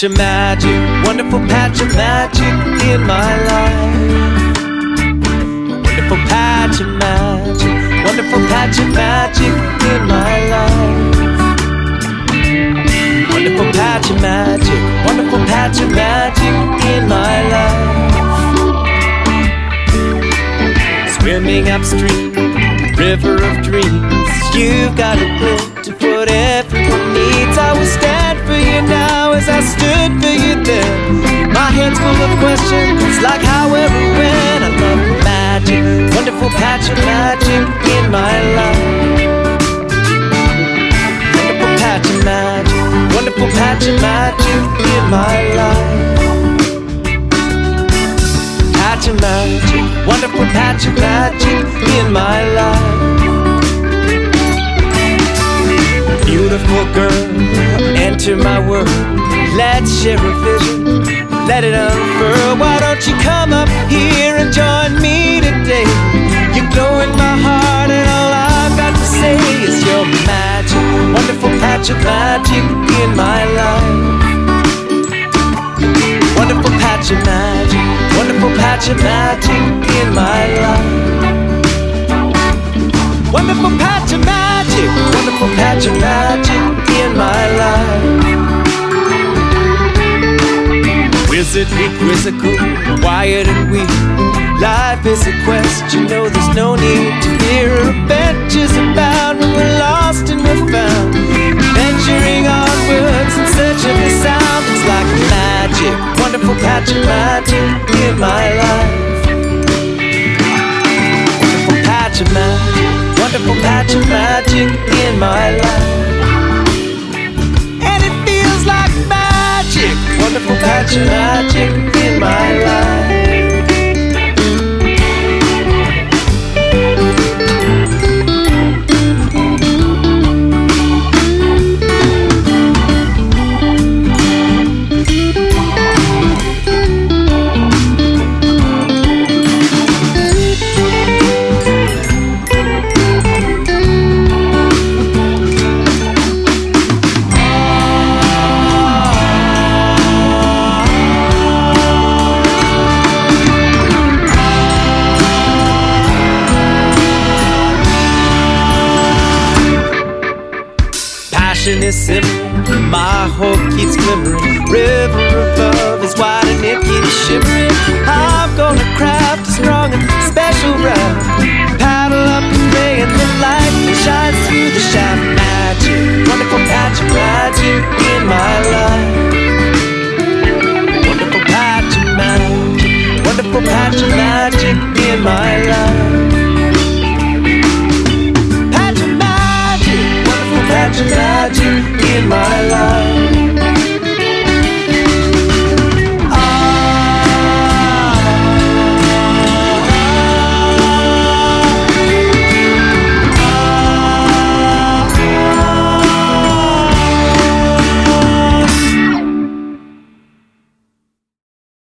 Patch of magic, wonderful patch of magic in my life. Wonderful patch of magic, wonderful patch of magic in my life. Wonderful patch of magic, wonderful patch of magic in my life. Swimming upstream, river of dreams, you've got a glint for what everyone needs. I will stand for you now as I stood for you then. My head's full of questions like how, where, and when. I love magic, wonderful patch of magic in my life. Wonderful patch of magic, wonderful patch of magic in my life. Patch of magic, wonderful patch of magic in my life. Beautiful girl, enter my world. Let's share a vision, let it unfurl. Why don't you come up here and join me today? You glow in my heart and all I've got to say is your magic, wonderful patch of magic in my life. Wonderful patch of magic, wonderful patch of magic in my life. Wonderful patch of magic, wonderful patch of magic in my life. Wizardly quizzical, wired and weak. Life is a quest, you know there's no need to fear. Adventures abound when we're lost and we're found. Venturing onwards in search of the sound. It's like magic, wonderful patch of magic in my life. Wonderful patch of magic, wonderful patch of magic in my life. And it feels like magic, wonderful patch of magic in my life. Passion is simple, my hope keeps glimmering. River of